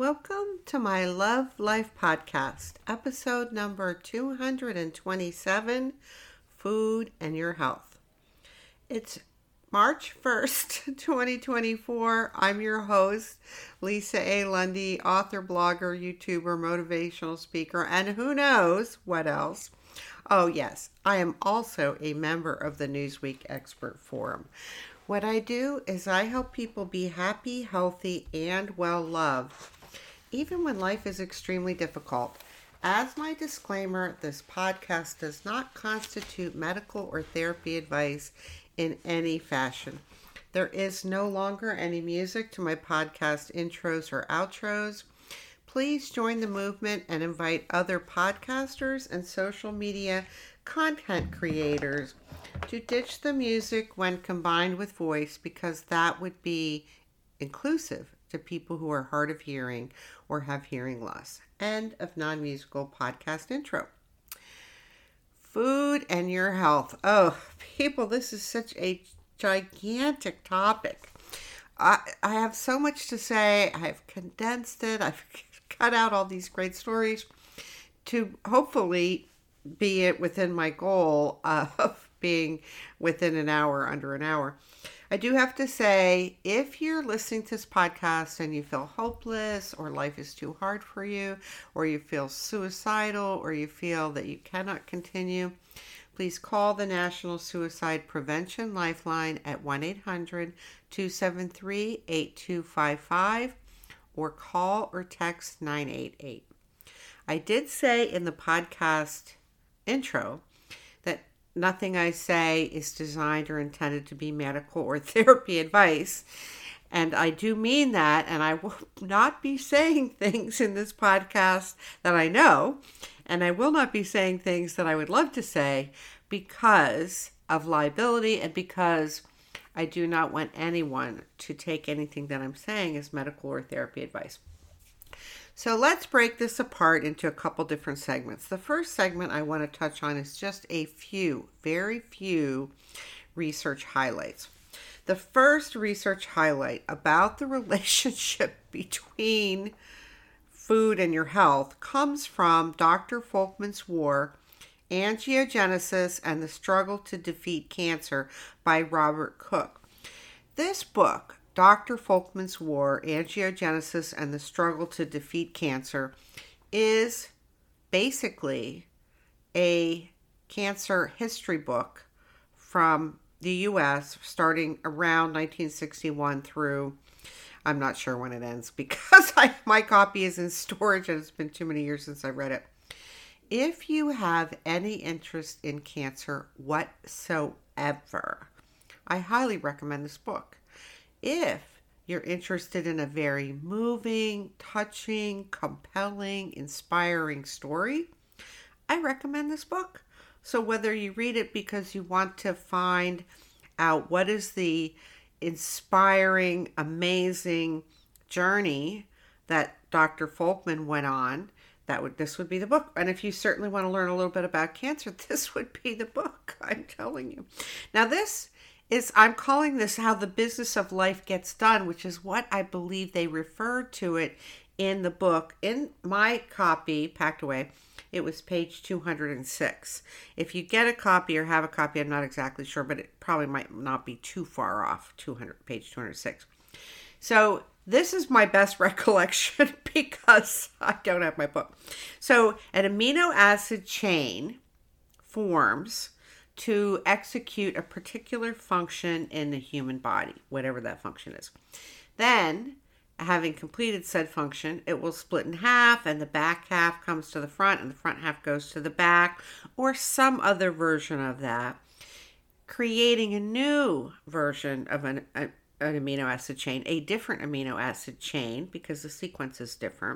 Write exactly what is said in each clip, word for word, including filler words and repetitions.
Welcome to my Love Life podcast, episode number two hundred twenty-seven, Food and Your Health. It's March first, twenty twenty-four. I'm your host, Lisa A. Lundy, author, blogger, YouTuber, motivational speaker, and who knows what else. Oh yes, I am also a member of the Newsweek Expert Forum. What I do is I help people be happy, healthy, and well-loved, even when life is extremely difficult. As my disclaimer, this podcast does not constitute medical or therapy advice in any fashion. There is no longer any music to my podcast intros or outros. Please join the movement and invite other podcasters and social media content creators to ditch the music when combined with voice, because that would be inclusive to people who are hard of hearing or have hearing loss. End of non-musical podcast intro. Food and your health. Oh, people, this is such a gigantic topic. I, I have so much to say. I've condensed it. I've cut out all these great stories to hopefully be it within my goal of being within an hour, under an hour. I do have to say, if you're listening to this podcast and you feel hopeless, or life is too hard for you, or you feel suicidal, or you feel that you cannot continue, please call the National Suicide Prevention Lifeline at one eight hundred two seven three eight two five five or call or text nine eight eight. I did say in the podcast intro that nothing I say is designed or intended to be medical or therapy advice. And I do mean that, and I will not be saying things in this podcast that I know, and I will not be saying things that I would love to say because of liability and because I do not want anyone to take anything that I'm saying as medical or therapy advice. So let's break this apart into a couple different segments. The first segment I want to touch on is just a few, very few research highlights. The first research highlight about the relationship between food and your health comes from Doctor Folkman's War, Angiogenesis and the Struggle to Defeat Cancer by Robert Cook. This book, Doctor Folkman's War, Angiogenesis and the Struggle to Defeat Cancer, is basically a cancer history book from the U S starting around nineteen sixty-one through, I'm not sure when it ends because I, my copy is in storage and it's been too many years since I read it. If you have any interest in cancer whatsoever, I highly recommend this book. If you're interested in a very moving, touching, compelling, inspiring story, I recommend this book. So whether you read it because you want to find out what is the inspiring, amazing journey that Doctor Folkman went on, that would this would be the book. And if you certainly want to learn a little bit about cancer, this would be the book, I'm telling you. Now this is, I'm calling this How the Business of Life Gets Done, which is what I believe they referred to it in the book. In my copy, packed away, it was page two hundred six. If you get a copy or have a copy, I'm not exactly sure, but it probably might not be too far off, two hundred, page two hundred six. So this is my best recollection because I don't have my book. So an amino acid chain forms to execute a particular function in the human body, whatever that function is. Then, having completed said function, it will split in half, and the back half comes to the front, and the front half goes to the back, or some other version of that, creating a new version of an, a, an amino acid chain, a different amino acid chain, because the sequence is different,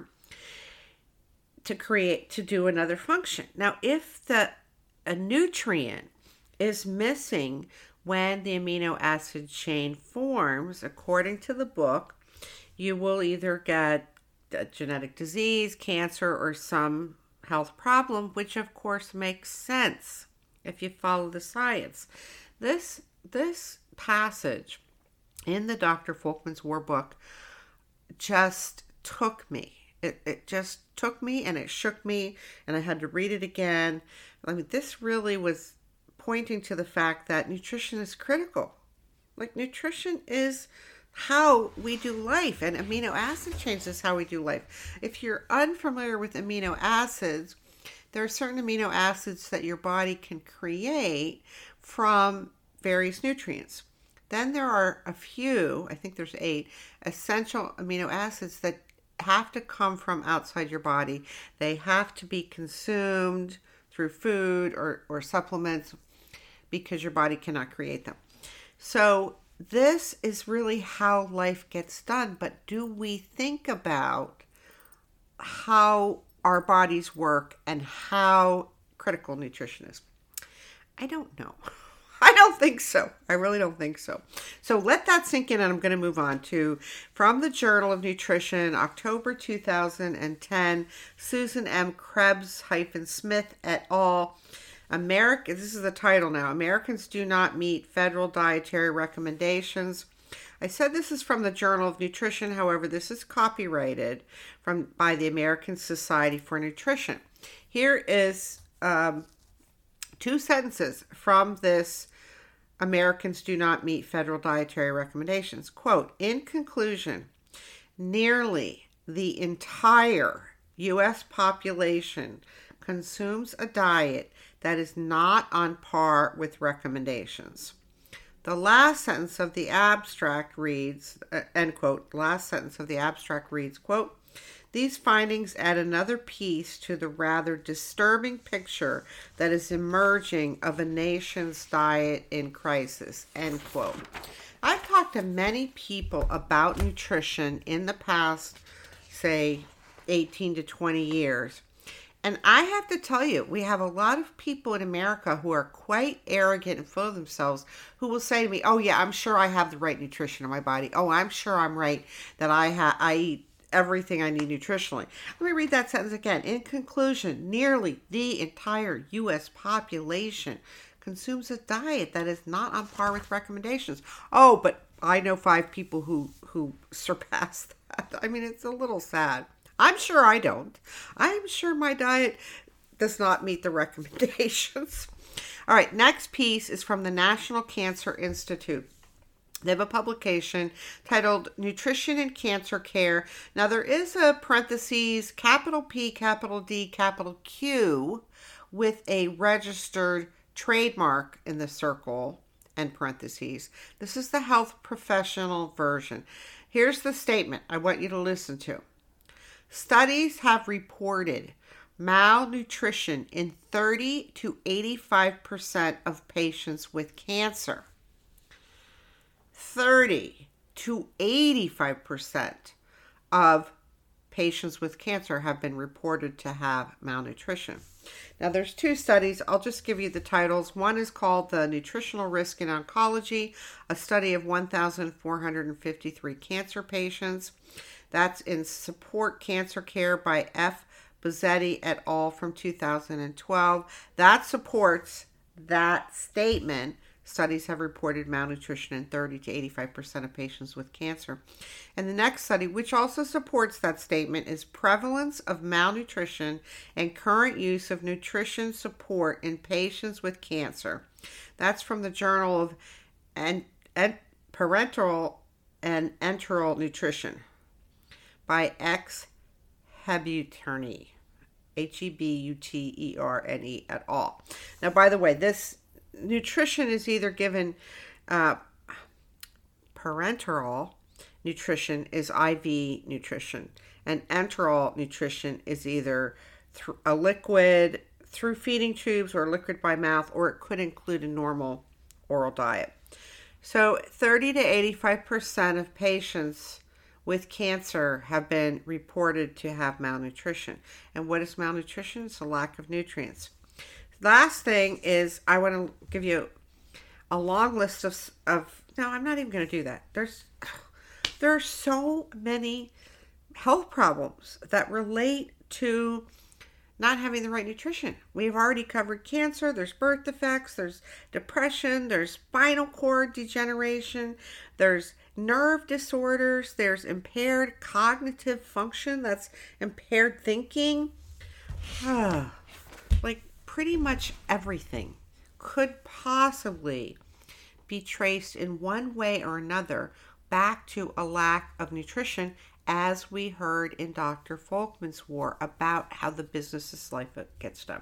to create, to do another function. Now, if the a nutrient is missing when the amino acid chain forms, according to the book, you will either get a genetic disease, cancer, or some health problem, which of course makes sense if you follow the science. This, this passage in the Doctor Folkman's War book just took me. It, it just took me and it shook me, and I had to read it again. I mean, this really was pointing to the fact that nutrition is critical. Like, nutrition is how we do life, and amino acid changes how we do life. If you're unfamiliar with amino acids, there are certain amino acids that your body can create from various nutrients. Then there are a few, I think there's eight, essential amino acids that have to come from outside your body. They have to be consumed through food or, or supplements because your body cannot create them. So this is really how life gets done. But do we think about how our bodies work and how critical nutrition is? I don't know. I don't think so. I really don't think so. So let that sink in, and I'm going to move on to, from the Journal of Nutrition, October two thousand ten, Susan M. Krebs-Smith et al. America, this is the title now, Americans do not meet federal dietary recommendations. I said this is from the Journal of Nutrition. However, this is copyrighted from by the American Society for Nutrition. Here is um, two sentences from this Americans do not meet federal dietary recommendations. Quote, in conclusion, nearly the entire U S population consumes a diet that is not on par with recommendations. The last sentence of the abstract reads, uh, end quote, last sentence of the abstract reads, quote, these findings add another piece to the rather disturbing picture that is emerging of a nation's diet in crisis, end quote. I've talked to many people about nutrition in the past, say, eighteen to twenty years. And I have to tell you, we have a lot of people in America who are quite arrogant and full of themselves who will say to me, oh yeah, I'm sure I have the right nutrition in my body. Oh, I'm sure I'm right that I ha- I eat everything I need nutritionally. Let me read that sentence again. In conclusion, nearly the entire U S population consumes a diet that is not on par with recommendations. Oh, but I know five people who, who surpass that. I mean, it's a little sad. I'm sure I don't. I'm sure my diet does not meet the recommendations. All right, next piece is from the National Cancer Institute. They have a publication titled Nutrition and Cancer Care. Now, there is a parentheses, capital P, capital D, capital Q, with a registered trademark in the circle and parentheses. This is the health professional version. Here's the statement I want you to listen to. Studies have reported malnutrition in thirty to eighty-five percent of patients with cancer. thirty to eighty-five percent of patients with cancer have been reported to have malnutrition. Now, there's two studies. I'll just give you the titles. One is called The Nutritional Risk in Oncology, a study of one thousand four hundred fifty-three cancer patients. That's in Support Cancer Care by F. Bozzetti et al. From two thousand twelve. That supports that statement. Studies have reported malnutrition in thirty to eighty-five percent of patients with cancer. And the next study, which also supports that statement, is Prevalence of Malnutrition and Current Use of Nutrition Support in Patients with Cancer. That's from the Journal of en- en- Parenteral and Enteral Nutrition by X. Hebuterne, H E B U T E R N E et al. Now, by the way, this nutrition is either given, uh, parenteral nutrition is I V nutrition, and enteral nutrition is either through a liquid through feeding tubes or liquid by mouth, or it could include a normal oral diet. So thirty to eighty-five percent of patients with cancer have been reported to have malnutrition. And what is malnutrition? It's a lack of nutrients. Last thing is, I want to give you a long list of, of no, I'm not even going to do that. There's, there are so many health problems that relate to not having the right nutrition. We've already covered cancer, there's birth defects, there's depression, there's spinal cord degeneration, there's nerve disorders, there's impaired cognitive function, that's impaired thinking. Like pretty much everything could possibly be traced in one way or another back to a lack of nutrition, as we heard in Doctor Folkman's War about how the business of life gets done.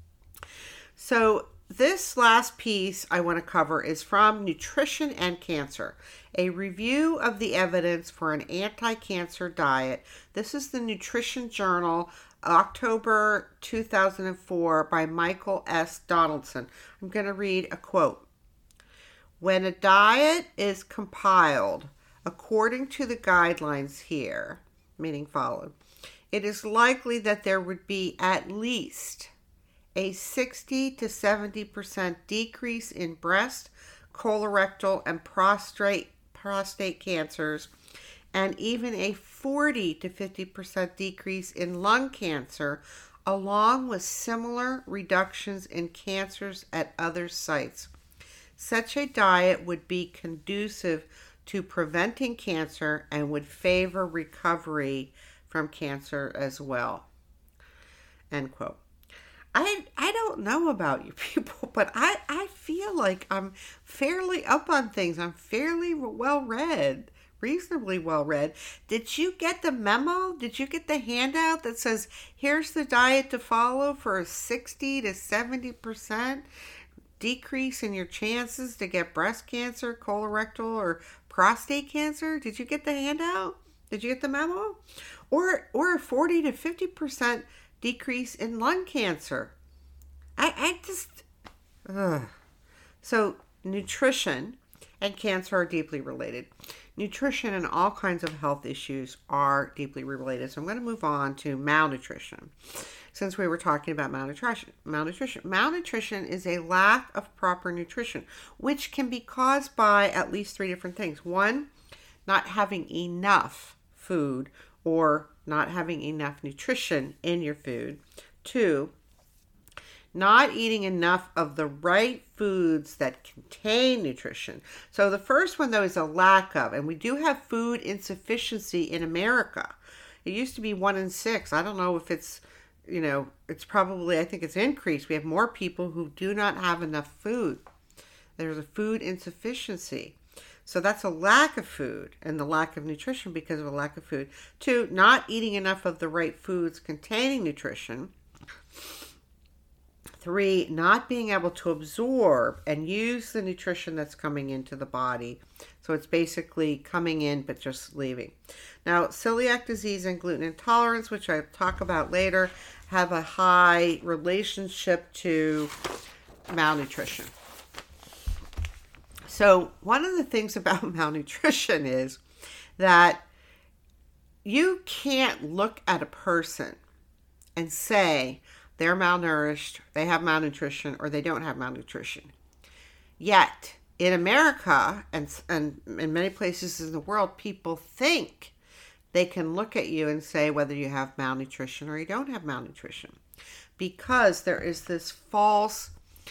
So this last piece I want to cover is from Nutrition and Cancer, a review of the evidence for an anti-cancer diet. This is the Nutrition Journal, October two thousand four, by Michael S. Donaldson. I'm going to read a quote. When a diet is compiled according to the guidelines here, meaning followed, it is likely that there would be at least a sixty to seventy percent decrease in breast, colorectal, and prostate prostate cancers, and even a forty to fifty percent decrease in lung cancer, along with similar reductions in cancers at other sites. Such a diet would be conducive to preventing cancer and would favor recovery from cancer as well. End quote. I, I don't know about you people, but I, I feel like I'm fairly up on things. I'm fairly well read, reasonably well read. Did you get the memo? Did you get the handout that says, here's the diet to follow for a sixty to seventy percent decrease in your chances to get breast cancer, colorectal, or prostate cancer? Did you get the handout? Did you get the memo? Or, or a forty to fifty percent decrease in lung cancer. I, I just, ugh. So nutrition and cancer are deeply related. Nutrition and all kinds of health issues are deeply related. So I'm going to move on to malnutrition, since we were talking about malnutrition. Malnutrition. Malnutrition is a lack of proper nutrition, which can be caused by at least three different things. One, not having enough food or not having enough nutrition in your food. Two, not eating enough of the right foods that contain nutrition. So the first one, though, is a lack of, and we do have food insufficiency in America. It used to be one in six. I don't know if it's, you know, it's probably, I think it's increased. We have more people who do not have enough food. There's a food insufficiency. So that's a lack of food and the lack of nutrition because of a lack of food. Two, not eating enough of the right foods containing nutrition. Three, not being able to absorb and use the nutrition that's coming into the body. So it's basically coming in but just leaving. Now, celiac disease and gluten intolerance, which I'll talk about later, have a high relationship to malnutrition. So one of the things about malnutrition is that you can't look at a person and say they're malnourished, they have malnutrition, or they don't have malnutrition. Yet, in America and, and in many places in the world, people think they can look at you and say whether you have malnutrition or you don't have malnutrition. Because there is this false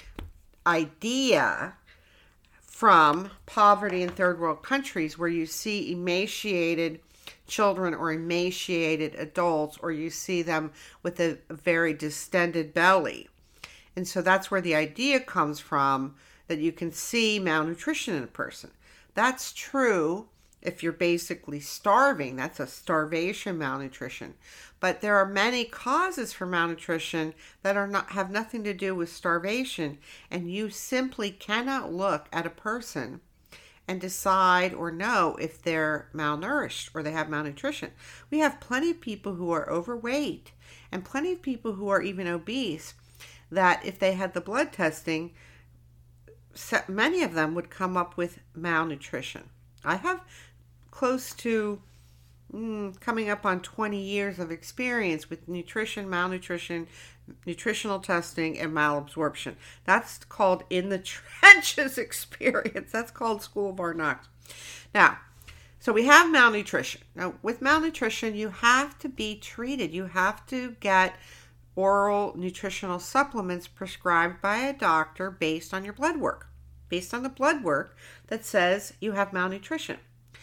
idea from poverty in third world countries where you see emaciated children or emaciated adults, or you see them with a very distended belly. And so that's where the idea comes from, that you can see malnutrition in a person. That's true if you're basically starving. That's a starvation malnutrition. But there are many causes for malnutrition that are not have nothing to do with starvation, and you simply cannot look at a person and decide or know if they're malnourished or they have malnutrition. We have plenty of people who are overweight and plenty of people who are even obese that if they had the blood testing, many of them would come up with malnutrition. I have close to mm, coming up on twenty years of experience with nutrition, malnutrition, nutritional testing, and malabsorption. That's called in the trenches experience. That's called School of Hard Knocks. Now, so we have malnutrition. Now, with malnutrition, you have to be treated. You have to get oral nutritional supplements prescribed by a doctor based on your blood work, based on the blood work that says you have malnutrition.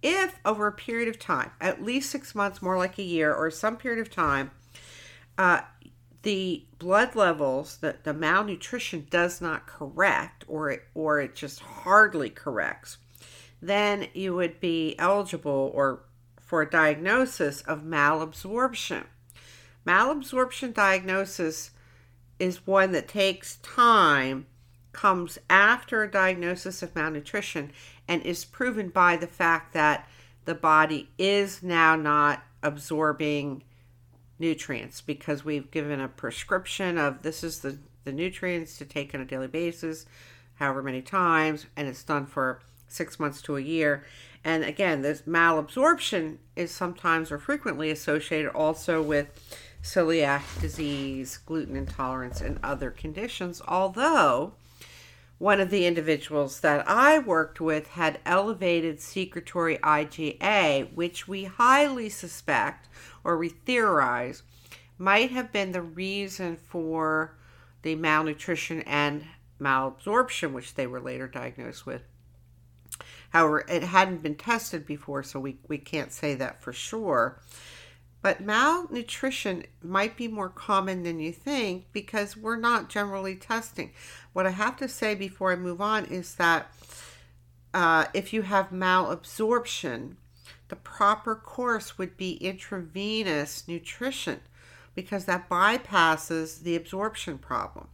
if over a period of time, at least six months, more like a year, or some period of time, uh, the blood levels, the, the malnutrition does not correct, or it, or it just hardly corrects, then you would be eligible or for a diagnosis of malabsorption. Malabsorption diagnosis is one that takes time, comes after a diagnosis of malnutrition, and is proven by the fact that the body is now not absorbing nutrients because we've given a prescription of this is the, the nutrients to take on a daily basis, however many times, and it's done for six months to a year. And again, this malabsorption is sometimes or frequently associated also with celiac disease, gluten intolerance, and other conditions, although one of the individuals that I worked with had elevated secretory I G A, which we highly suspect or we theorize might have been the reason for the malnutrition and malabsorption, which they were later diagnosed with. However, it hadn't been tested before, so we, we can't say that for sure. But malnutrition might be more common than you think because we're not generally testing. What I have to say before I move on is that uh, if you have malabsorption, the proper course would be intravenous nutrition because that bypasses the absorption problem.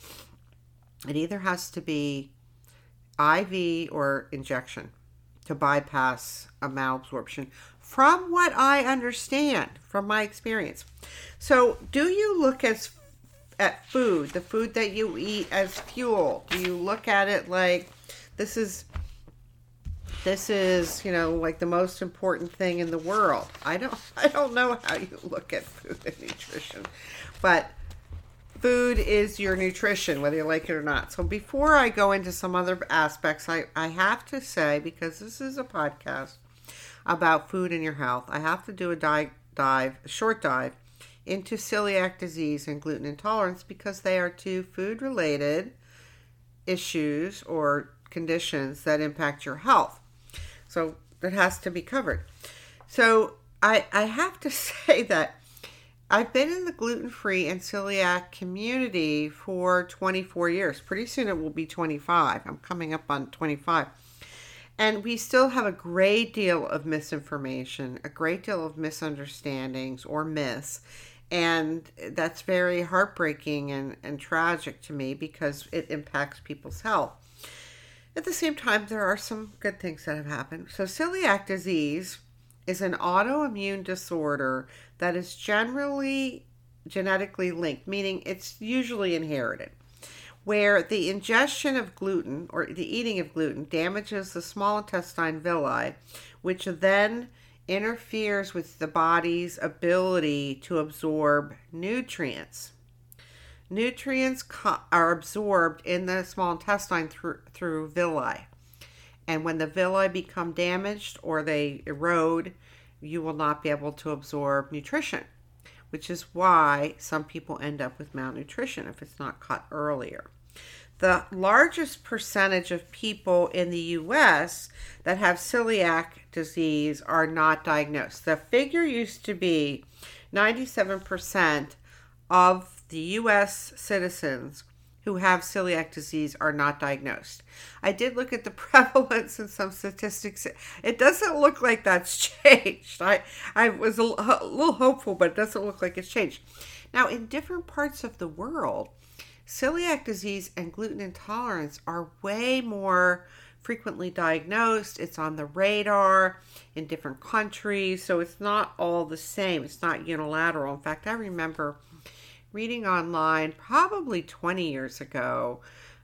It either has to be I V or injection to bypass a malabsorption, from what I understand from my experience. So do you look as at food, the food that you eat, as fuel? Do you look at it like this is this is, you know, like the most important thing in the world? I don't I don't know how you look at food and nutrition, but food is your nutrition, whether you like it or not. So before I go into some other aspects, I, I have to say, because this is a podcast about food and your health, I have to do a dive, dive, a short dive into celiac disease and gluten intolerance because they are two food-related issues or conditions that impact your health. So that has to be covered. So I, I have to say that I've been in the gluten-free and celiac community for twenty-four years. Pretty soon it will be twenty-five. I'm coming up on twenty-five. And we still have a great deal of misinformation, a great deal of misunderstandings or myths. And that's very heartbreaking and, and tragic to me because it impacts people's health. At the same time, there are some good things that have happened. So celiac disease is an autoimmune disorder that is generally genetically linked, meaning it's usually inherited, where the ingestion of gluten or the eating of gluten damages the small intestine villi, which then interferes with the body's ability to absorb nutrients. Nutrients co- are absorbed in the small intestine through, through villi. And when the villi become damaged or they erode, you will not be able to absorb nutrition, which is why some people end up with malnutrition if it's not caught earlier. The largest percentage of people in the U S that have celiac disease are not diagnosed. The figure used to be ninety-seven percent of the U S citizens who have celiac disease are not diagnosed. I did look at the prevalence and some statistics. It doesn't look like that's changed. I, I was a, a little hopeful, but it doesn't look like it's changed. Now, in different parts of the world, celiac disease and gluten intolerance are way more frequently diagnosed. It's on the radar in different countries, so it's not all the same. It's not unilateral. In fact, I remember reading online probably twenty years ago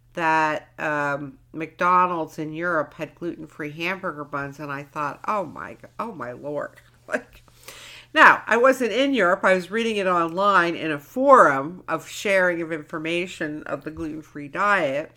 that um, McDonald's in Europe had gluten-free hamburger buns, and I thought, oh my, oh my Lord. Like, now, I wasn't in Europe. I was reading it online in a forum of sharing of information of the gluten-free diet.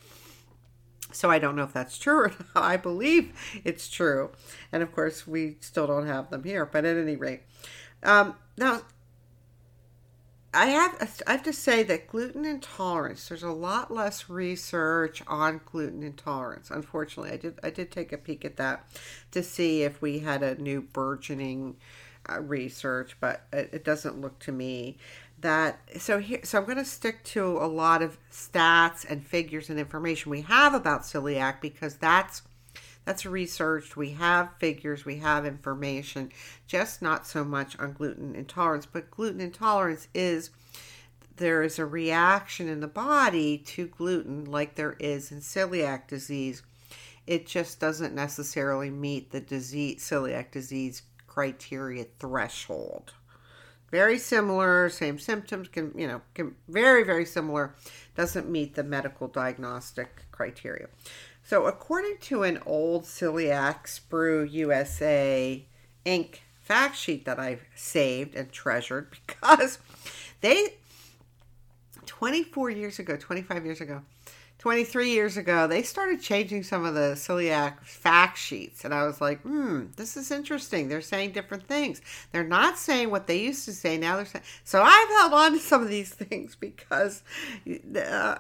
So I don't know if that's true or not. I believe it's true. And of course, we still don't have them here. But at any rate, um, now, I have I have to say that gluten intolerance, there's a lot less research on gluten intolerance. Unfortunately, I did I did take a peek at that to see if we had a new burgeoning uh, research, but it, it doesn't look to me that so here so I'm going to stick to a lot of stats and figures and information we have about celiac, because that's That's researched. We have figures, we have information, just not so much on gluten intolerance. But gluten intolerance is, there is a reaction in the body to gluten like there is in celiac disease. It just doesn't necessarily meet the disease, celiac disease criteria threshold. Very similar, same symptoms, can, you know, can, very, very similar, doesn't meet the medical diagnostic criteria. So according to an old Celiac Sprue U S A Incorporated fact sheet that I've saved and treasured, because they, twenty-four years ago, twenty-five years ago, twenty-three years ago, they started changing some of the celiac fact sheets. And I was like, hmm, this is interesting. They're saying different things. They're not saying what they used to say. Now they're saying. So I've held on to some of these things because, uh,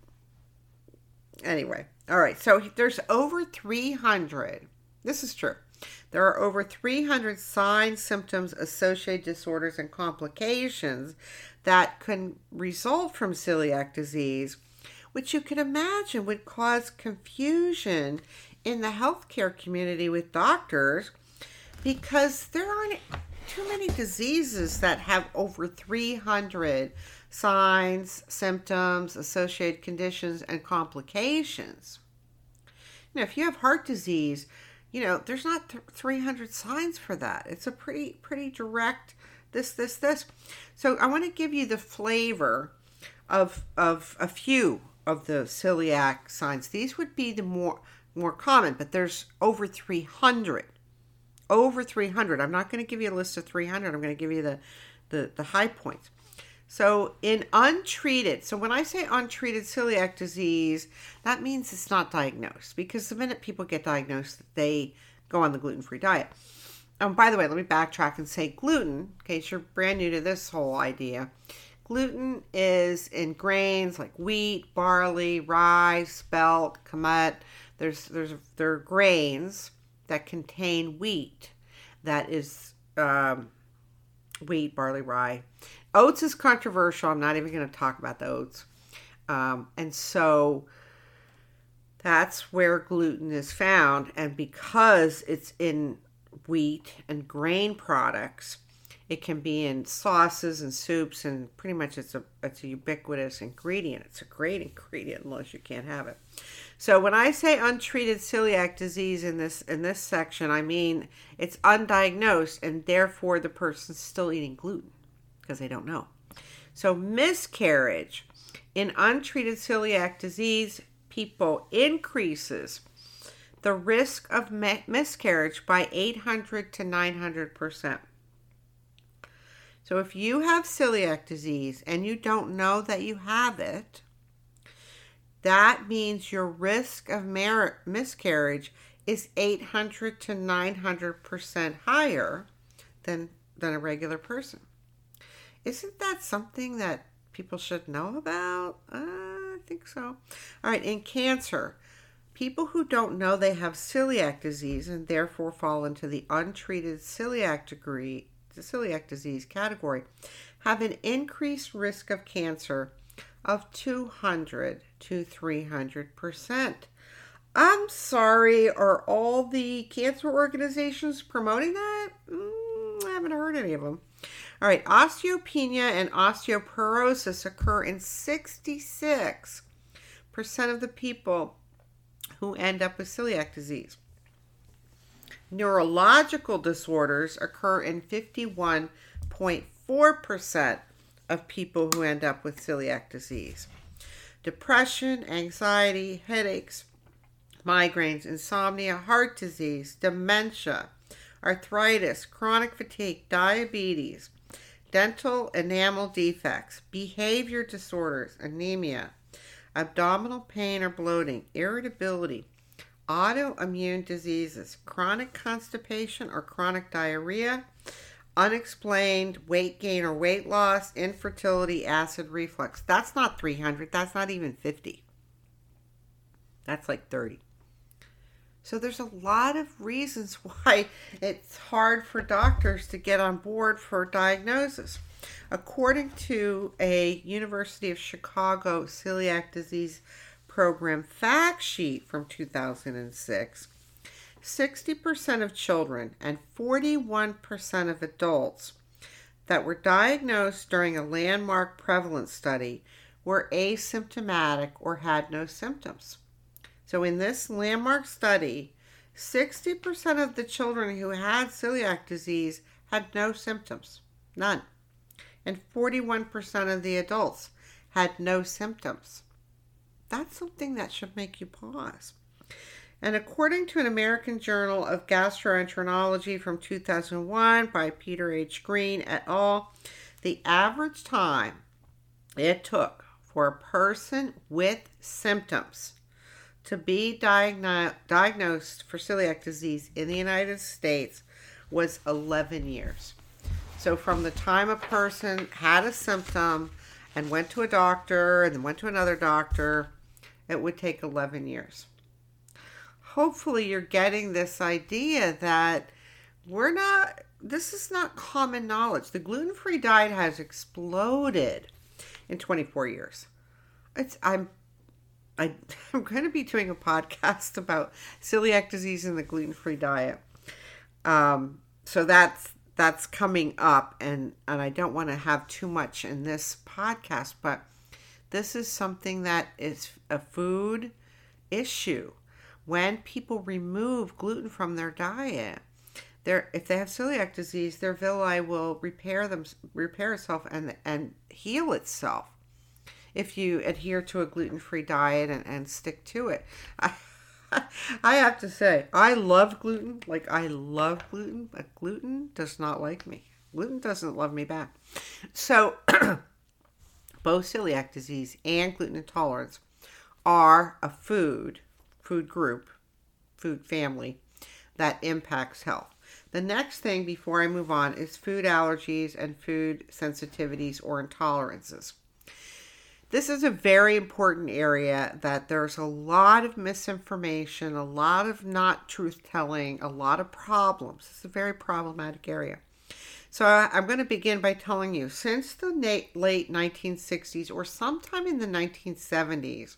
anyway. All right. So there's over three hundred. This is true. There are over three hundred signs, symptoms, associated disorders, and complications that can result from celiac disease, which you can imagine would cause confusion in the healthcare community with doctors, because there aren't too many diseases that have over three hundred signs, symptoms, associated conditions, and complications. You know, if you have heart disease, you know, there's not th- three hundred signs for that. It's a pretty, pretty direct this, this, this. So I want to give you the flavor of of a few of the celiac signs. These would be the more more common, but there's over three hundred. Over three hundred. I'm not going to give you a list of three hundred. I'm going to give you the, the, the high points. So in untreated, so when I say untreated celiac disease, that means it's not diagnosed, because the minute people get diagnosed, they go on the gluten-free diet. Um, by the way, let me backtrack and say gluten, in case you're brand new to this whole idea. Gluten is in grains like wheat, barley, rye, spelt, kamut. There's there's there are grains that contain wheat. That is um, wheat, barley, rye. Oats is controversial. I'm not even going to talk about the oats. Um, and so that's where gluten is found. And because it's in wheat and grain products, it can be in sauces and soups, and pretty much it's a it's a ubiquitous ingredient. It's a great ingredient unless you can't have it. So when I say untreated celiac disease in this in this section, I mean it's undiagnosed, and therefore the person's still eating gluten because they don't know. So miscarriage in untreated celiac disease people increases the risk of miscarriage by eight hundred to nine hundred percent. So if you have celiac disease and you don't know that you have it, that means your risk of mar- miscarriage is eight hundred to nine hundred percent higher than, than a regular person. Isn't that something that people should know about? Uh, I think so. All right, in cancer, people who don't know they have celiac disease and therefore fall into the untreated celiac degree, the celiac disease category, have an increased risk of cancer of two hundred to three hundred percent. I'm sorry, are all the cancer organizations promoting that? Mm, I haven't heard any of them. All right, osteopenia and osteoporosis occur in sixty-six percent of the people who end up with celiac disease. Neurological disorders occur in fifty-one point four percent of people who end up with celiac disease. Depression, anxiety, headaches, migraines, insomnia, heart disease, dementia, arthritis, chronic fatigue, diabetes, dental enamel defects, behavior disorders, anemia, abdominal pain or bloating, irritability, autoimmune diseases, chronic constipation or chronic diarrhea, unexplained weight gain or weight loss, infertility, acid reflux. That's not three hundred. That's not even fifty. That's like thirty. So there's a lot of reasons why it's hard for doctors to get on board for diagnosis. According to a University of Chicago celiac disease program fact sheet from two thousand six, sixty percent of children and forty-one percent of adults that were diagnosed during a landmark prevalence study were asymptomatic or had no symptoms. So in this landmark study, sixty percent of the children who had celiac disease had no symptoms, none. And forty-one percent of the adults had no symptoms. That's something that should make you pause. And according to an American Journal of Gastroenterology from two thousand one by Peter H. Green et al., the average time it took for a person with symptoms to be diagno- diagnosed for celiac disease in the United States was eleven years. So from the time a person had a symptom and went to a doctor and then went to another doctor, it would take eleven years. Hopefully you're getting this idea that we're not, this is not common knowledge. The gluten-free diet has exploded in twenty-four years. It's, I'm I, I'm going to be doing a podcast about celiac disease and the gluten-free diet. Um, so that's that's coming up, and, and I don't want to have too much in this podcast, but this is something that is a food issue. When people remove gluten from their diet, their if they have celiac disease, their villi will repair them, repair itself and and heal itself if you adhere to a gluten-free diet and, and stick to it. I, I have to say, I love gluten. Like, I love gluten, but gluten does not like me. Gluten doesn't love me back. So, both celiac disease and gluten intolerance are a food, food group, food family that impacts health. The next thing before I move on is food allergies and food sensitivities or intolerances. This is a very important area that there's a lot of misinformation, a lot of not truth-telling, a lot of problems. It's a very problematic area. So I'm going to begin by telling you, since the late nineteen sixties or sometime in the nineteen seventies,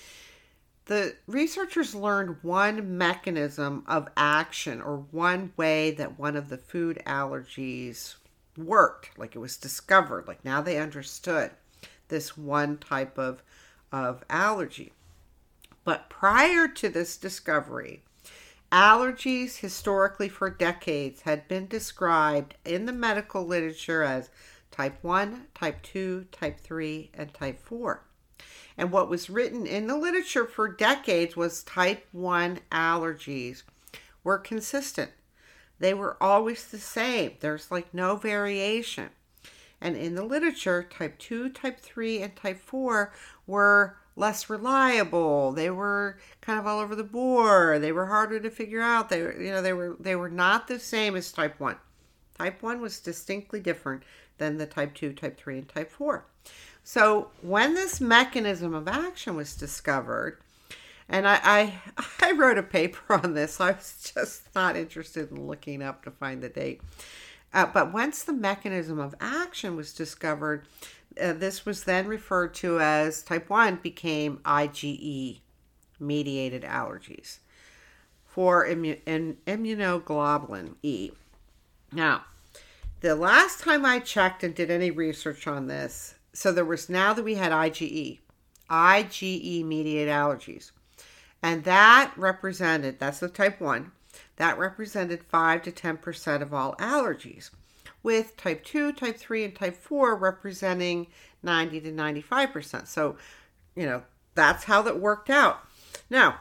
the researchers learned one mechanism of action or one way that one of the food allergies worked, like it was discovered, like now they understood this one type of, of allergy. But prior to this discovery, allergies historically for decades had been described in the medical literature as type one, type two, type three, and type four. And what was written in the literature for decades was type one allergies were consistent. They were always the same. There's like no variation. And in the literature, type two, type three, and type four were less reliable. They were kind of all over the board. They were harder to figure out. They were, you know, they were they were not the same as type one. Type one was distinctly different than the type two, type three, and type four. So when this mechanism of action was discovered, and I, I, I wrote a paper on this. I was just not interested in looking up to find the date. Uh, but once the mechanism of action was discovered, uh, this was then referred to as type one became IgE mediated allergies for immu- in, immunoglobulin E. Now, the last time I checked and did any research on this, so there was now that we had IgE, IgE mediated allergies. And that represented, that's the type one, that represented five to ten percent of all allergies, with type two, type three, and type four representing ninety to ninety-five percent. So, you know, that's how that worked out. Now,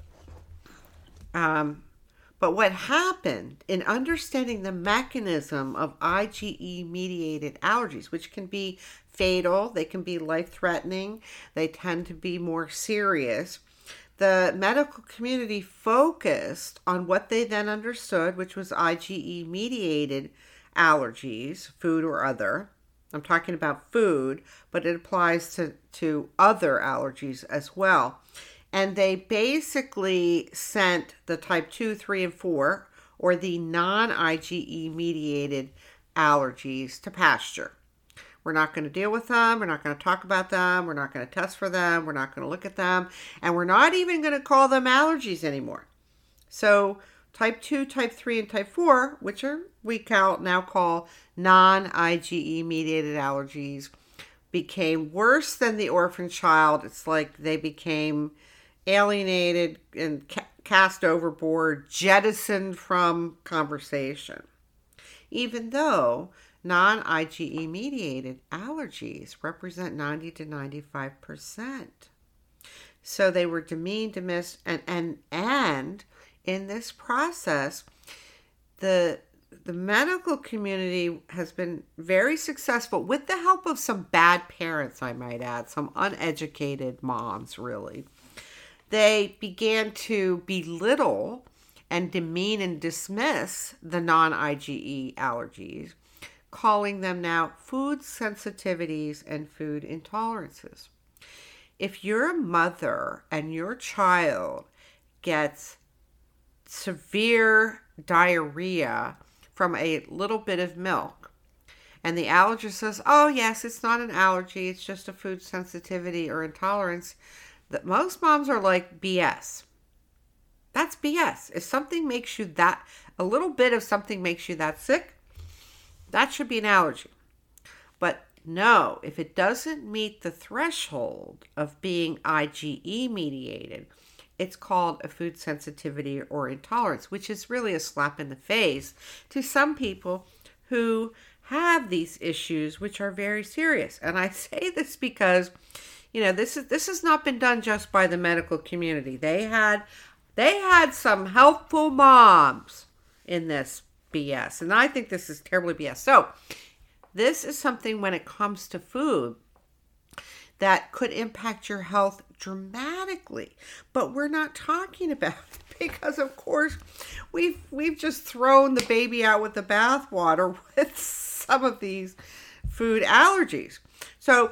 um, but what happened in understanding the mechanism of IgE-mediated allergies, which can be fatal, they can be life-threatening, they tend to be more serious, the medical community focused on what they then understood, which was IgE-mediated allergies, food or other. I'm talking about food, but it applies to, to other allergies as well. And they basically sent the type two, three, and four, or the non-IgE mediated allergies, to pasture. We're not going to deal with them. We're not going to talk about them. We're not going to test for them. We're not going to look at them. And we're not even going to call them allergies anymore. So type two, type three, and type four, which are we call, now call non-IgE mediated allergies, became worse than the orphan child. It's like they became alienated and ca- cast overboard, jettisoned from conversation. Even though non-IgE mediated allergies represent ninety to ninety-five percent. So they were demeaned, dismissed, and and and in this process, the the medical community has been very successful, with the help of some bad parents, I might add, some uneducated moms, really. They began to belittle and demean and dismiss the non-IgE allergies, calling them now food sensitivities and food intolerances. If you're a mother and your child gets severe diarrhea from a little bit of milk, and the allergist says, oh yes, it's not an allergy, it's just a food sensitivity or intolerance, that most moms are like, B S. That's B S. If something makes you that, a little bit of something makes you that sick, that should be an allergy. But no, if it doesn't meet the threshold of being IgE mediated, it's called a food sensitivity or intolerance, which is really a slap in the face to some people who have these issues, which are very serious. And I say this because, you know, this is this has not been done just by the medical community. They had they had some helpful moms in this B S, and I think this is terribly B S. So this is something, when it comes to food, that could impact your health dramatically. But we're not talking about it because, of course, we've we've just thrown the baby out with the bathwater with some of these food allergies. So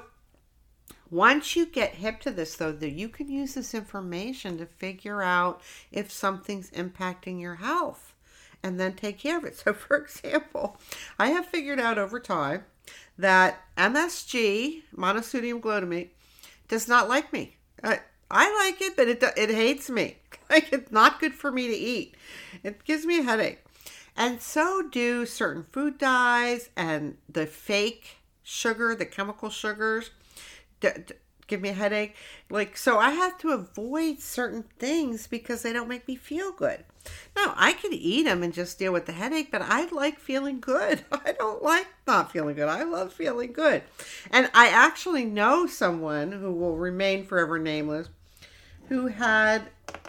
once you get hip to this, though, that you can use this information to figure out if something's impacting your health and then take care of it. So, for example, I have figured out over time that M S G, monosodium glutamate, does not like me. I, I like it, but it it hates me. Like, it's not good for me to eat. It gives me a headache. And so do certain food dyes and the fake sugar, the chemical sugars, d- d- give me a headache. Like, so I have to avoid certain things because they don't make me feel good. Now, I could eat them and just deal with the headache, but I like feeling good. I don't like not feeling good. I love feeling good. And I actually know someone who will remain forever nameless who had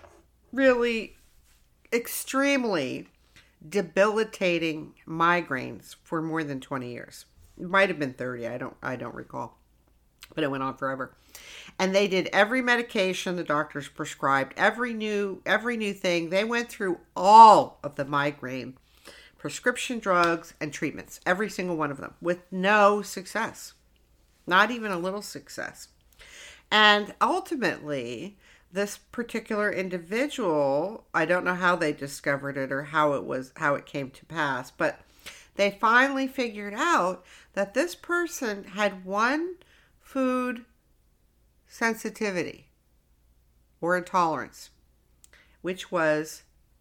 really extremely debilitating migraines for more than twenty years. It might have been thirty. I don't I don't recall. But it went on forever. And they did every medication the doctors prescribed, every new every new thing. They went through all of the migraine prescription drugs and treatments, every single one of them, with no success. Not even a little success. And ultimately, this particular individual, I don't know how they discovered it or how it was how it came to pass, but they finally figured out that this person had one food sensitivity or intolerance, which was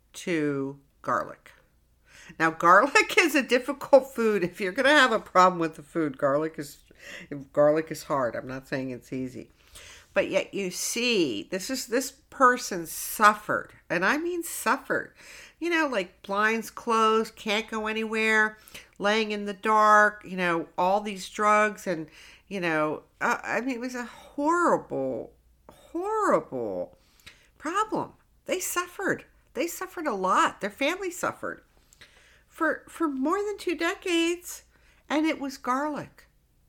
to garlic. Now, garlic is a difficult food. If you're going to have a problem with the food, garlic is garlic is hard. I'm not saying it's easy. But yet you see, this is this person suffered, and I mean suffered. You know, like blinds closed, can't go anywhere, laying in the dark, you know, all these drugs, and, you know, uh, I mean, it was a horrible, horrible problem. They suffered. They suffered a lot. Their family suffered for for more than two decades, and it was garlic.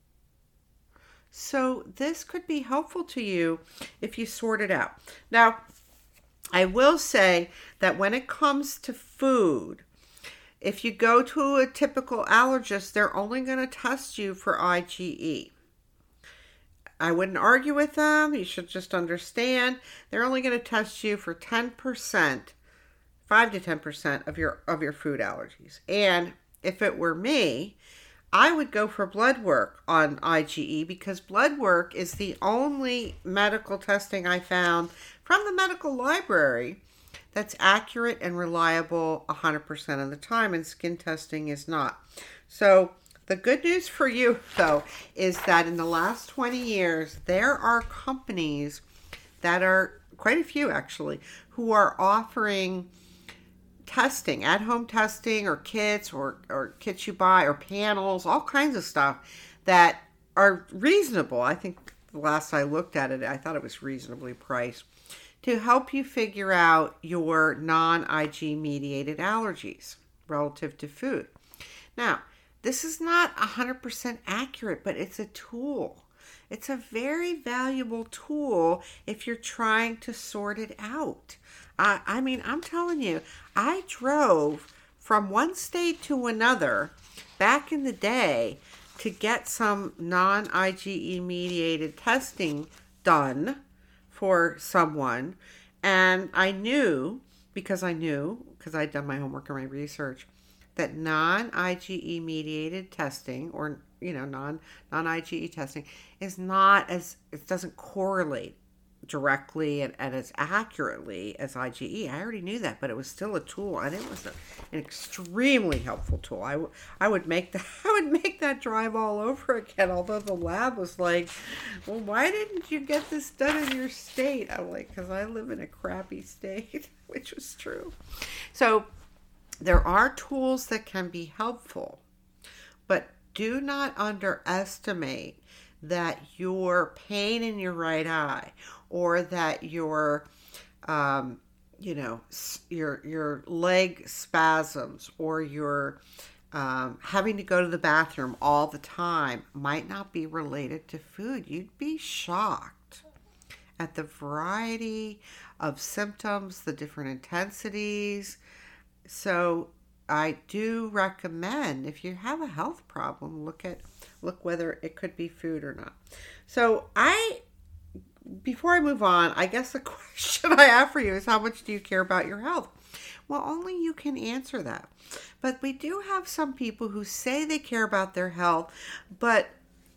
So this could be helpful to you if you sort it out. Now, I will say that when it comes to food, If you go to a typical allergist, they're only going to test you for IgE. I wouldn't argue with them. You should just understand they're only going to test you for ten percent, five to ten percent of your of your food allergies. And if it were me, I would go for blood work on IgE, because blood work is the only medical testing I found from the medical library that's accurate and reliable one hundred percent of the time, and skin testing is not. So the good news for you, though, is that in the last twenty years, there are companies that are, quite a few actually, who are offering testing, at-home testing, or kits, or, or kits you buy, or panels, all kinds of stuff that are reasonable. I think the last I looked at it, I thought it was reasonably priced, to help you figure out your non-IgE mediated allergies relative to food. Now, this is not one hundred percent accurate, but it's a tool. It's a very valuable tool if you're trying to sort it out. Uh, I mean, I'm telling you, I drove from one state to another back in the day to get some non-IgE mediated testing done for someone. And I knew, because I knew, because I'd done my homework and my research, that non-IgE mediated testing, or, you know, non, non-IgE testing, is not as, it doesn't correlate directly and, and as accurately as IgE. I already knew that, but it was still a tool, and it was a, an extremely helpful tool. I, w- I would make that I would make that drive all over again. Although the lab was like, "Well, why didn't you get this done in your state?" I'm like, "Because I live in a crappy state," which was true. So there are tools that can be helpful, but do not underestimate that your pain in your right eye, or that your, um, you know, your your leg spasms, or your um, having to go to the bathroom all the time might not be related to food. You'd be shocked at the variety of symptoms, the different intensities. So I do recommend, if you have a health problem, look at look whether it could be food or not. So I, before I move on, I guess the question I have for you is, how much do you care about your health? Well, only you can answer that. But we do have some people who say they care about their health, but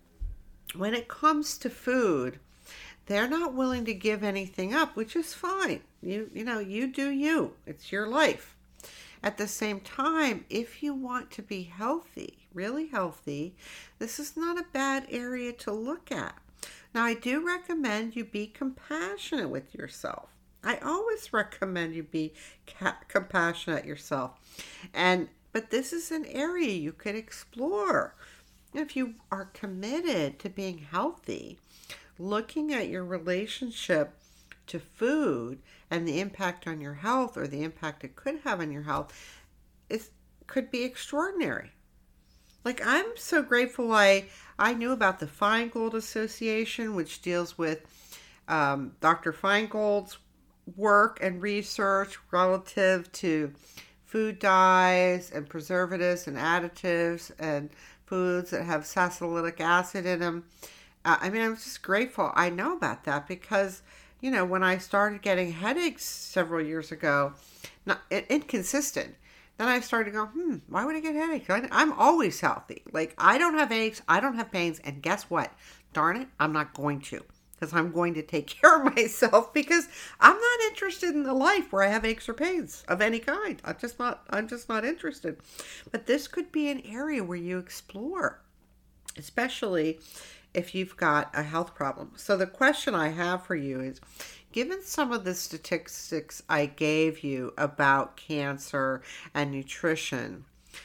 when it comes to food, they're not willing to give anything up, which is fine. You you know, you do you. It's your life. At the same time, if you want to be healthy, really healthy, this is not a bad area to look at. Now, I do recommend you be compassionate with yourself. I always recommend you be ca- compassionate yourself. And but this is an area you could explore. If you are committed to being healthy, looking at your relationship to food and the impact on your health, or the impact it could have on your health, is could be extraordinary. Like, I'm so grateful I I knew about the Feingold Association, which deals with um, Doctor Feingold's work and research relative to food dyes and preservatives and additives and foods that have salicylic acid in them. Uh, I mean, I'm just grateful I know about that, because you know, when I started getting headaches several years ago, not inconsistent, then I started to go, hmm, why would I get headaches? I, I'm always healthy. Like, I don't have aches, I don't have pains, and guess what? Darn it, I'm not going to, because I'm going to take care of myself, because I'm not interested in a life where I have aches or pains of any kind. I'm just not, I'm just not interested. But this could be an area where you explore, especially if you've got a health problem. So the question I have for you is, given some of the statistics I gave you about cancer and nutrition,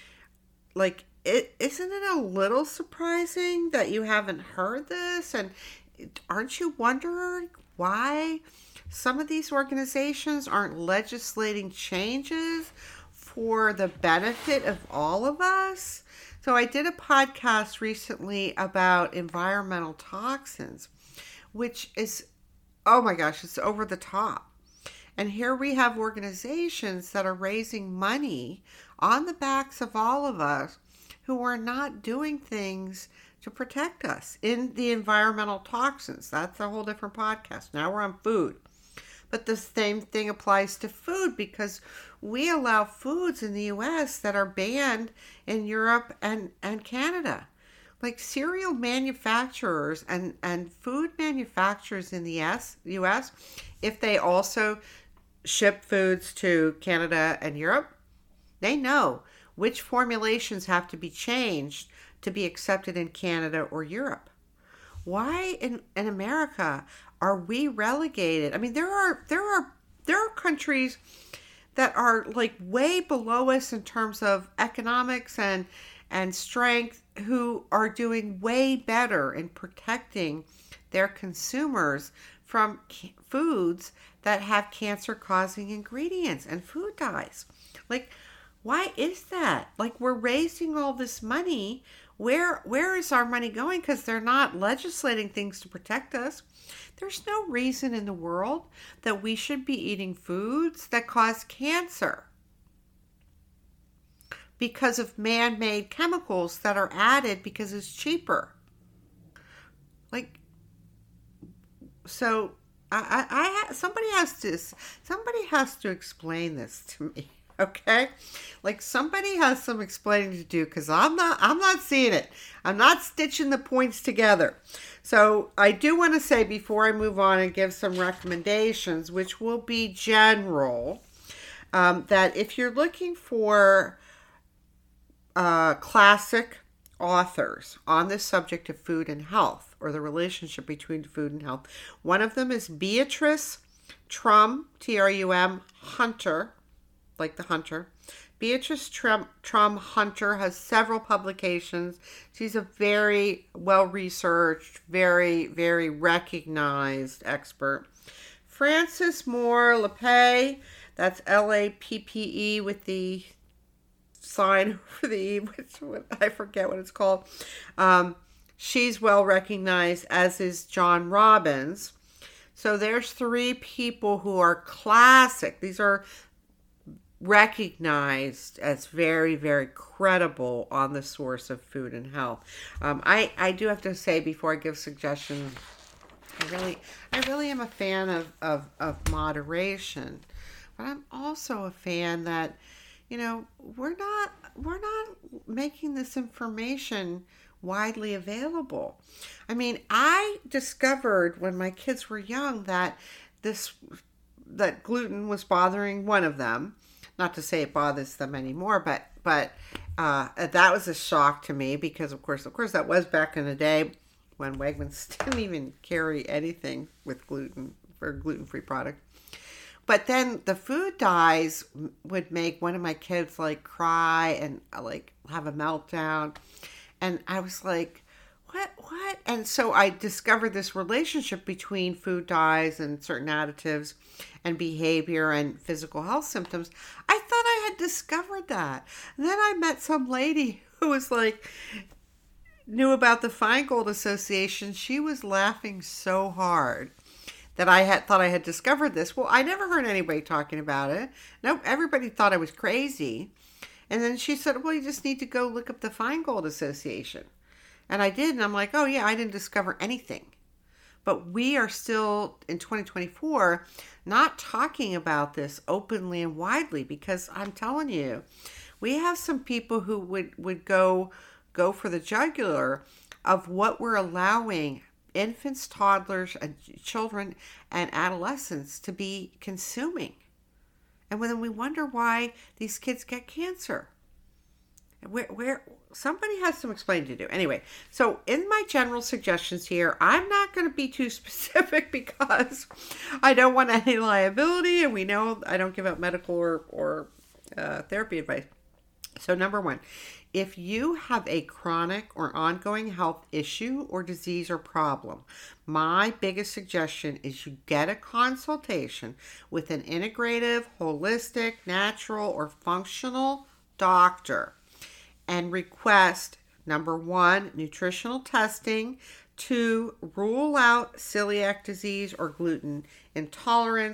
like, it, isn't it a little surprising that you haven't heard this? And aren't you wondering why some of these organizations aren't legislating changes for the benefit of all of us? So I did a podcast recently about environmental toxins, which is, oh my gosh, it's over the top. And here we have organizations that are raising money on the backs of all of us who are not doing things to protect us in the environmental toxins. That's a whole different podcast. Now we're on food. But the same thing applies to food, because we allow foods in the U S that are banned in Europe and, and Canada. Like cereal manufacturers and, and food manufacturers in the U S, if they also ship foods to Canada and Europe, they know which formulations have to be changed to be accepted in Canada or Europe. Why in, in America are we relegated? I mean, there are there are there are countries that are like way below us in terms of economics and and strength, who are doing way better in protecting their consumers from ca- foods that have cancer-causing ingredients and food dyes. Like, why is that? Like, we're raising all this money. Where where is our money going? Because they're not legislating things to protect us. There's no reason in the world that we should be eating foods that cause cancer because of man-made chemicals that are added because it's cheaper. Like, so I, I, I somebody has to somebody has to explain this to me. Okay, like somebody has some explaining to do, because I'm not I'm not seeing it. I'm not stitching the points together. So I do want to say, before I move on and give some recommendations, which will be general, um, that if you're looking for uh, classic authors on the subject of food and health, or the relationship between food and health, one of them is Beatrice Trum, T R U M, Hunter, like the hunter. Beatrice Trum, Trum Hunter has several publications. She's a very well-researched, very, very recognized expert. Frances Moore Lappé, that's L A P P E with the sign for the E, which I forget what it's called. Um, she's well recognized, as is John Robbins. So there's three people who are classic. These are recognized as very, very credible on the source of food and health. Um, I, I do have to say, before I give suggestions, I really I really am a fan of, of, of moderation. But I'm also a fan that, you know, we're not we're not making this information widely available. I mean, I discovered when my kids were young that this that gluten was bothering one of them. Not to say it bothers them anymore, but but uh, that was a shock to me, because of course, of course, that was back in the day when Wegmans didn't even carry anything with gluten for a gluten-free product. But then the food dyes would make one of my kids like cry and like have a meltdown, and I was like, what, what? And so I discovered this relationship between food dyes and certain additives and behavior and physical health symptoms. I thought I had discovered that. And then I met some lady who was like, knew about the Feingold Association. She was laughing so hard that I had thought I had discovered this. Well, I never heard anybody talking about it. No, everybody thought I was crazy. And then she said, well, you just need to go look up the Feingold Association. And I did, and I'm like, oh yeah, I didn't discover anything. But we are still, in twenty twenty-four, not talking about this openly and widely, because I'm telling you, we have some people who would, would go, go for the jugular of what we're allowing infants, toddlers, and children and adolescents to be consuming. And then we wonder why these kids get cancer. Where, where somebody has some explaining to do. Anyway, so in my general suggestions here, I'm not going to be too specific because I don't want any liability, and we know I don't give out medical or, or uh, therapy advice. So number one, if you have a chronic or ongoing health issue or disease or problem, my biggest suggestion is you get a consultation with an integrative, holistic, natural, or functional doctor and request, number one, nutritional testing, two, rule out celiac disease or gluten intolerance,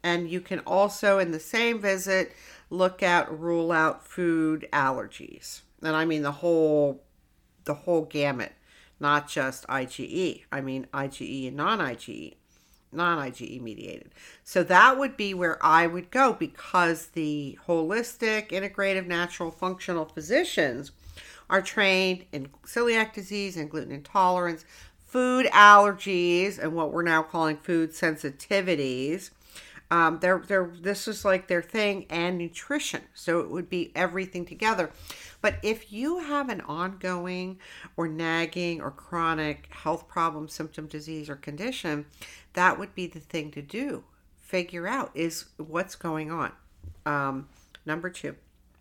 And you can also, in the same visit, look at, rule out food allergies. And I mean the whole, the whole gamut, not just IgE. I mean IgE and non-IgE, non-IgE mediated. So that would be where I would go, because the holistic, integrative, natural, functional physicians are trained in celiac disease and gluten intolerance, food allergies, and what we're now calling food sensitivities. Um, they're, they're, this is like their thing, and nutrition. So it would be everything together. But if you have an ongoing or nagging or chronic health problem, symptom, disease, or condition, that would be the thing to do. Figure out is what's going on. Um, number two.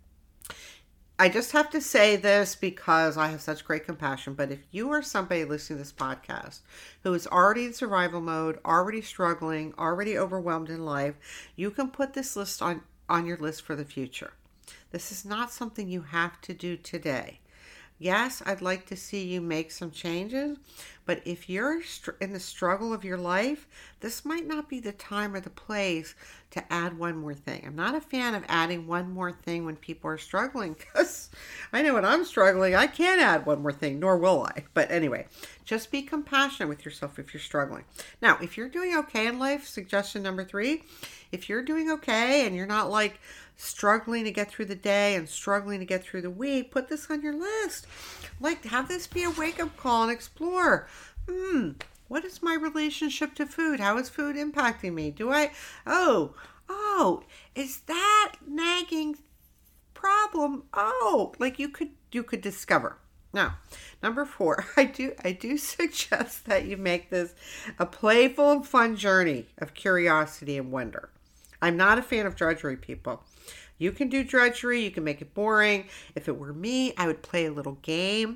I just have to say this because I have such great compassion, but if you are somebody listening to this podcast who is already in survival mode, already struggling, already overwhelmed in life, you can put this list on, on your list for the future. This is not something you have to do today. Yes, I'd like to see you make some changes, but if you're in the struggle of your life, this might not be the time or the place to add one more thing. I'm not a fan of adding one more thing when people are struggling, because I know when I'm struggling, I can't add one more thing, nor will I. But anyway, just be compassionate with yourself if you're struggling. Now, if you're doing okay in life, suggestion number three, if you're doing okay and you're not like struggling to get through the day and struggling to get through the week, put this on your list. Like, have this be a wake-up call and explore. Hmm, what is my relationship to food? How is food impacting me? Do I, oh, oh, is that nagging problem? Oh, like you could, you could discover. Now, number four, I do, I do suggest that you make this a playful and fun journey of curiosity and wonder. I'm not a fan of drudgery, people. You can do drudgery. You can make it boring. If it were me, I would play a little game.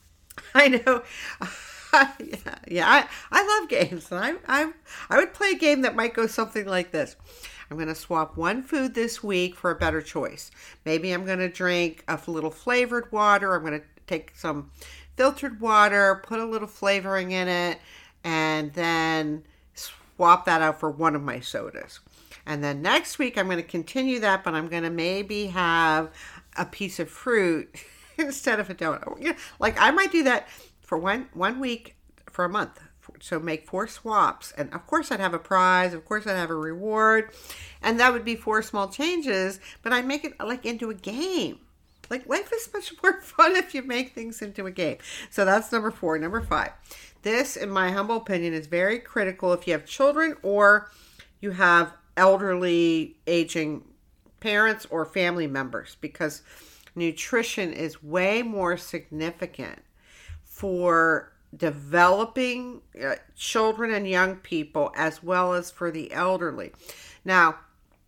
I know. yeah, yeah I, I love games. And I, I, I would play a game that might go something like this. I'm going to swap one food this week for a better choice. Maybe I'm going to drink a little flavored water. I'm going to take some filtered water, put a little flavoring in it, and then swap that out for one of my sodas. And then next week, I'm going to continue that, but I'm going to maybe have a piece of fruit instead of a donut. You know, like I might do that for one, one week for a month. So make four swaps. And of course, I'd have a prize. Of course, I'd have a reward. And that would be four small changes. But I make it like into a game. Like life is much more fun if you make things into a game. So that's number four. Number five. This, in my humble opinion, is very critical if you have children or you have elderly, aging parents or family members, because nutrition is way more significant for developing uh, children and young people as well as for the elderly. Now,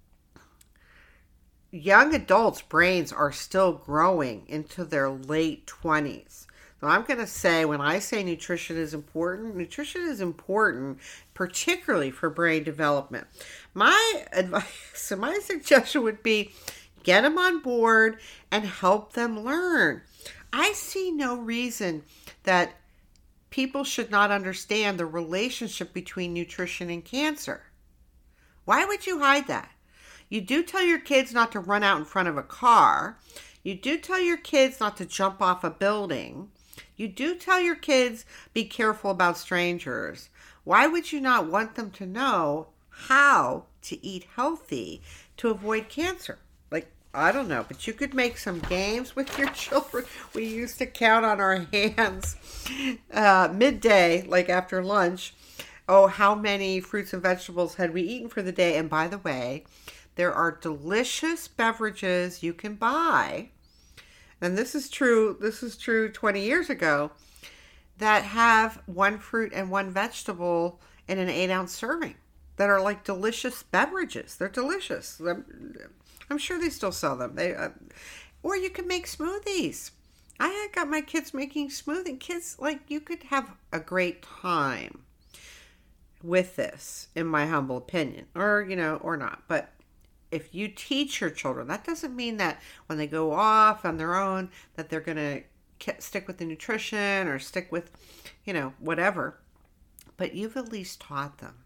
young adults' brains are still growing into their late twenties. So I'm going to say, when I say nutrition is important, nutrition is important, particularly for brain development. My advice and my suggestion would be get them on board and help them learn. I see no reason that people should not understand the relationship between nutrition and cancer. Why would you hide that? You do tell your kids not to run out in front of a car. You do tell your kids not to jump off a building. You do tell your kids, be careful about strangers. Why would you not want them to know how to eat healthy to avoid cancer? Like, I don't know, but you could make some games with your children. We used to count on our hands uh, midday, like after lunch. Oh, how many fruits and vegetables had we eaten for the day? And by the way, there are delicious beverages you can buy. And this is true, this is true twenty years ago, that have one fruit and one vegetable in an eight ounce serving that are like delicious beverages. They're delicious. I'm, I'm sure they still sell them. They, uh, or you can make smoothies. I got my kids making smoothies. Kids, like, you could have a great time with this, in my humble opinion, or, you know, or not. But if you teach your children, that doesn't mean that when they go off on their own, that they're going to stick with the nutrition or stick with, you know, whatever. But you've at least taught them.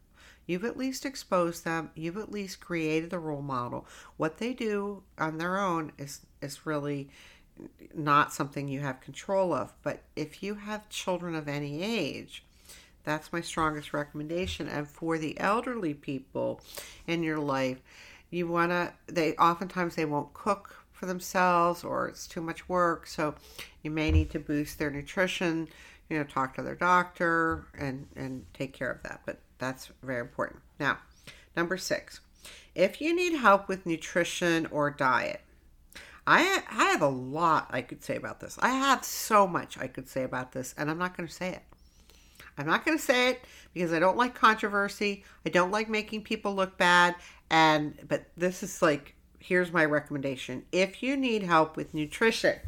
You've at least exposed them. You've at least created the role model. What they do on their own is, is really not something you have control of. But if you have children of any age, that's my strongest recommendation. And for the elderly people in your life, you want to, they oftentimes they won't cook for themselves, or it's too much work. So you may need to boost their nutrition, you know, talk to their doctor and, and take care of that. But that's very important. Now, number six, if you need help with nutrition or diet, I, I have a lot I could say about this. I have so much I could say about this, and I'm not going to say it. I'm not going to say it because I don't like controversy. I don't like making people look bad. And but this is like, here's my recommendation. If you need help with nutrition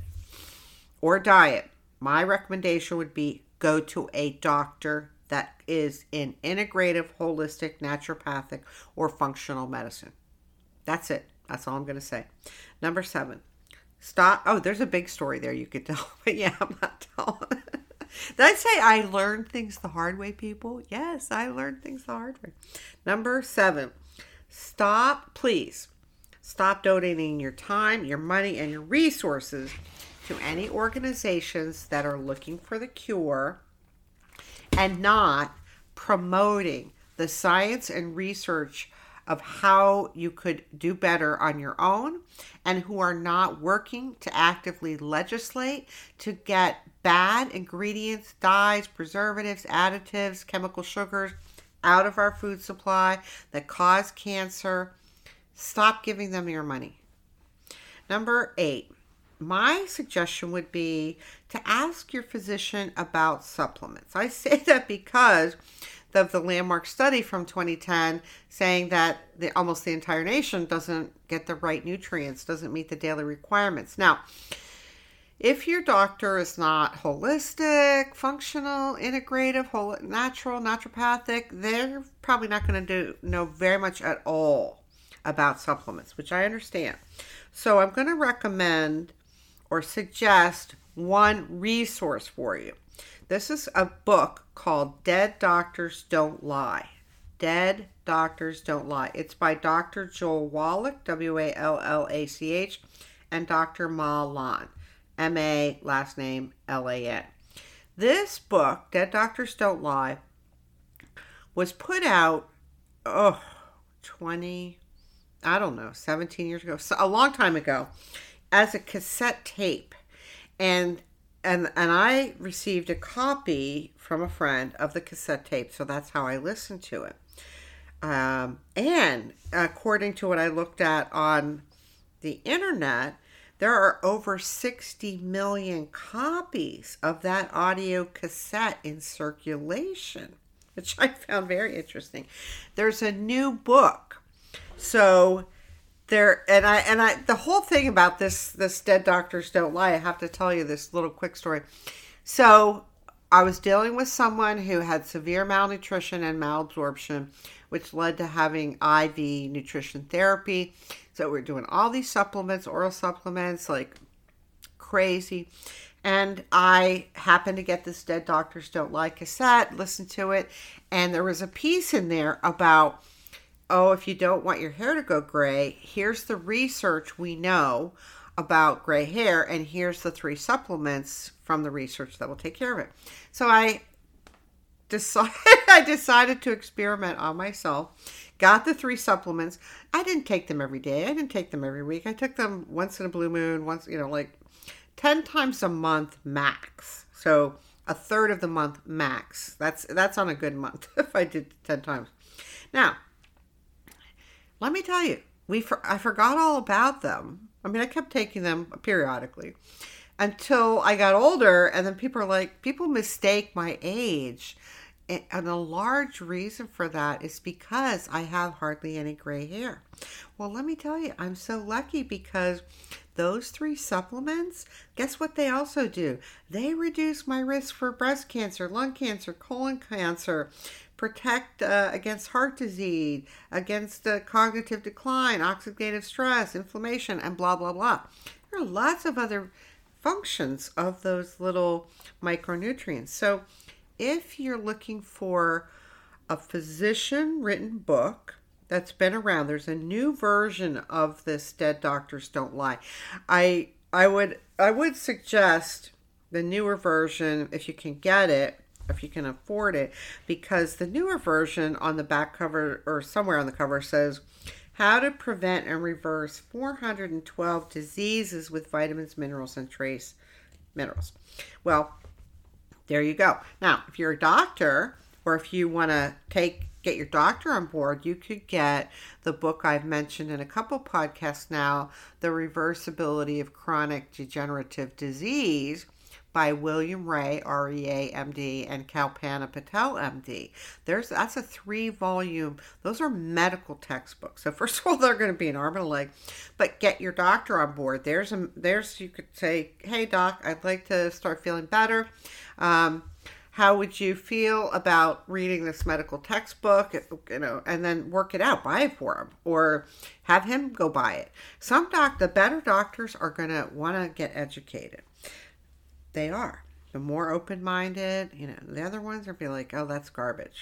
or diet, my recommendation would be go to a doctor that is in integrative, holistic, naturopathic, or functional medicine. That's it. That's all I'm going to say. Number seven, stop. Oh, there's a big story there you could tell. But yeah, I'm not telling. Did I say I learned things the hard way, people? Yes, I learned things the hard way. Number seven, stop, please, stop donating your time, your money, and your resources to any organizations that are looking for the cure and not promoting the science and research of how you could do better on your own, and who are not working to actively legislate to get bad ingredients, dyes, preservatives, additives, chemical sugars out of our food supply that cause cancer. Stop giving them your money. Number eight, my suggestion would be to ask your physician about supplements. I say that because of the landmark study from twenty ten saying that the, almost the entire nation doesn't get the right nutrients, doesn't meet the daily requirements. Now, if your doctor is not holistic, functional, integrative, whole, natural, naturopathic, they're probably not going to do know very much at all about supplements, which I understand. So I'm going to recommend or suggest one resource for you. This is a book called Dead Doctors Don't Lie. Dead Doctors Don't Lie. It's by Doctor Joel Wallach, W A L L A C H, and Doctor Ma Lan, M A, last name L A N. This book, Dead Doctors Don't Lie, was put out, oh, twenty, I don't know, seventeen years ago, so a long time ago, as a cassette tape. And And and I received a copy from a friend of the cassette tape, so that's how I listened to it. Um, and according to what I looked at on the internet, there are over sixty million copies of that audio cassette in circulation, which I found very interesting. There's a new book, so there, and I, and I, the whole thing about this, this Dead Doctors Don't Lie, I have to tell you this little quick story. So I was dealing with someone who had severe malnutrition and malabsorption, which led to having I V nutrition therapy. So we're doing all these supplements, oral supplements, like crazy. And I happened to get this Dead Doctors Don't Lie cassette, listen to it. And there was a piece in there about, oh, if you don't want your hair to go gray, here's the research we know about gray hair, and here's the three supplements from the research that will take care of it. So I decided, I decided to experiment on myself, got the three supplements. I didn't take them every day. I didn't take them every week. I took them once in a blue moon, once, you know, like ten times a month max. So a third of the month max. That's, that's on a good month if I did ten times. Now, let me tell you, we for, I forgot all about them. I mean, I kept taking them periodically until I got older, and then people are like, people mistake my age. And a large reason for that is because I have hardly any gray hair. Well, let me tell you, I'm so lucky because those three supplements, guess what they also do? They reduce my risk for breast cancer, lung cancer, colon cancer, protect uh, against heart disease, against uh, cognitive decline, oxidative stress, inflammation, and blah, blah, blah. There are lots of other functions of those little micronutrients. So if you're looking for a physician-written book that's been around. There's a new version of this Dead Doctors Don't Lie. I I would I would suggest the newer version if you can get it, if you can afford it, because the newer version on the back cover or somewhere on the cover says how to prevent and reverse four hundred twelve diseases with vitamins, minerals, and trace minerals. Well, there you go. Now, if you're a doctor, or if you want to take get your doctor on board, you could get the book I've mentioned in a couple podcasts now, The Reversibility of Chronic Degenerative Disease by William Ray, R E A, M D, and Kalpana Patel, M D. There's that's a three-volume. Those are medical textbooks. So first of all, they're going to be an arm and a leg, but get your doctor on board. There's a there's you could say, hey doc, I'd like to start feeling better. Um, How would you feel about reading this medical textbook, you know, and then work it out, buy it for him, or have him go buy it. Some doc, the better doctors are going to want to get educated. They are. The more open-minded, you know, the other ones are be like, oh, that's garbage.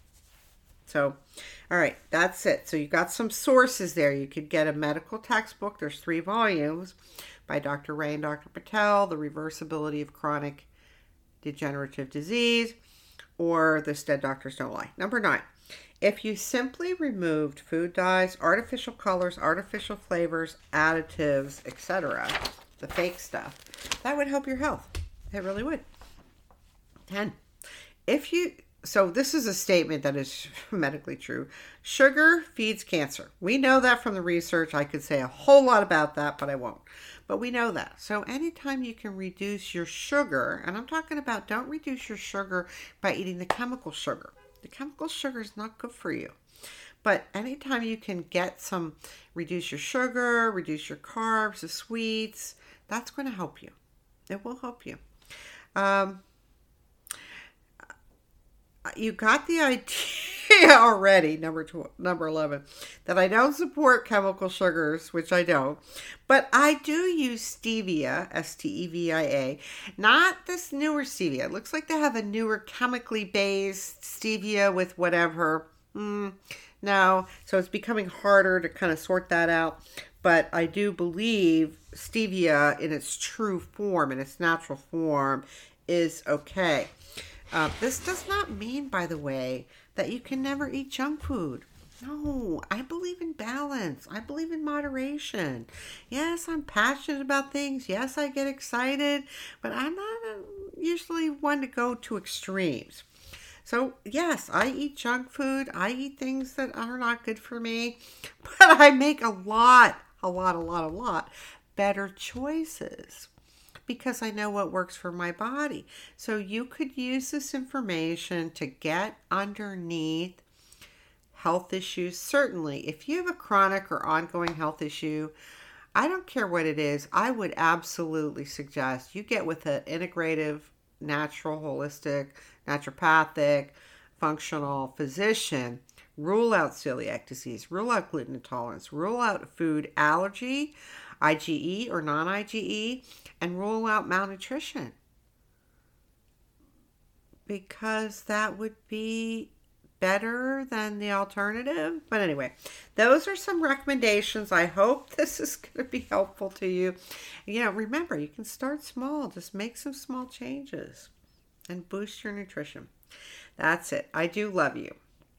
So, all right, that's it. So you got some sources there. You could get a medical textbook. There's three volumes by Doctor Ray and Doctor Patel, The Reversibility of Chronic Degenerative Disease, or The Dead Doctors Don't Lie. Number nine, if you simply removed food dyes, artificial colors, artificial flavors, additives, et cetera, the fake stuff, that would help your health. It really would. ten, if you, so this is a statement that is medically true. Sugar feeds cancer. We know that from the research. I could say a whole lot about that, but I won't. But we know that. So anytime you can reduce your sugar, and I'm talking about don't reduce your sugar by eating the chemical sugar. The chemical sugar is not good for you. But anytime you can get some, reduce your sugar, reduce your carbs, the sweets, that's going to help you. It will help you. Um, you got the idea already, number twelve, number eleven, that I don't support chemical sugars, which I don't, but I do use stevia, S T E V I A, not this newer stevia. It looks like they have a newer chemically based stevia with whatever. Mm, no, so it's becoming harder to kind of sort that out, but I do believe stevia in its true form, in its natural form, is okay. Uh, this does not mean, by the way, that you can never eat junk food. No, I believe in balance. I believe in moderation. Yes, I'm passionate about things. Yes, I get excited, but I'm not usually one to go to extremes. So, yes, I eat junk food. I eat things that are not good for me, but I make a lot, a lot, a lot, a lot better choices, because I know what works for my body. So you could use this information to get underneath health issues. Certainly, if you have a chronic or ongoing health issue, I don't care what it is, I would absolutely suggest you get with an integrative, natural, holistic, naturopathic, functional physician. Rule out celiac disease, rule out gluten intolerance, rule out food allergy, I G E or non-I G E, and rule out malnutrition, because that would be better than the alternative. But anyway, those are some recommendations. I hope this is going to be helpful to you. You know, remember, you can start small. Just make some small changes and boost your nutrition. That's it. I do love you.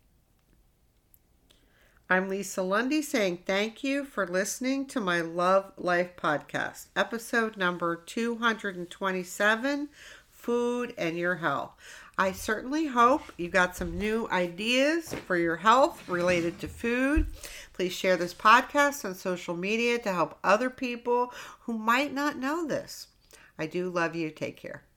I'm Lisa Lundy saying thank you for listening to my Love Life podcast, episode number two hundred twenty-seven, Food and Your Health. I certainly hope you got some new ideas for your health related to food. Please share this podcast on social media to help other people who might not know this. I do love you. Take care.